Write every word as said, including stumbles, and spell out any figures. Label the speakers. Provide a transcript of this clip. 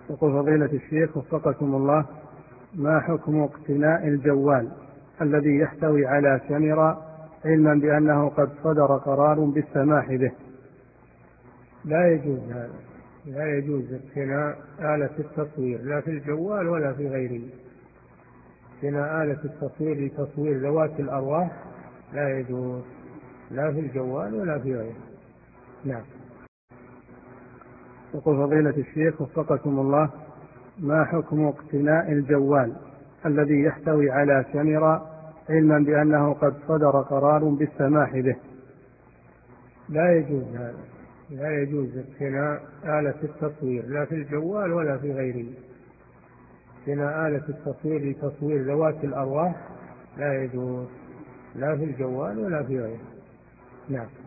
Speaker 1: يقول فضيلة الشيخ وفقكم الله، ما حكم اقتناء الجوال الذي يحتوي على كاميرا علما بأنه قد صدر قرار بالسماح به؟
Speaker 2: لا يجوز هذا، لا يجوز اقتناء آلة التصوير لا في الجوال ولا في غيره. اقتناء آلة التصوير لتصوير ذوات الأرواح لا يجوز، لا في الجوال ولا في غيره. نعم.
Speaker 1: يقول فضيلة الشيخ وفقكم الله، ما حكم اقتناء الجوال الذي يحتوي على كاميرا علما بأنه قد صدر قرار بالسماح به؟
Speaker 2: لا يجوز هذا، لا يجوز اقتناء آلة التصوير لا في الجوال ولا في غيره. اقتناء آلة التصوير لتصوير ذوات الأرواح لا يجوز، لا في الجوال ولا في غيره. نعم.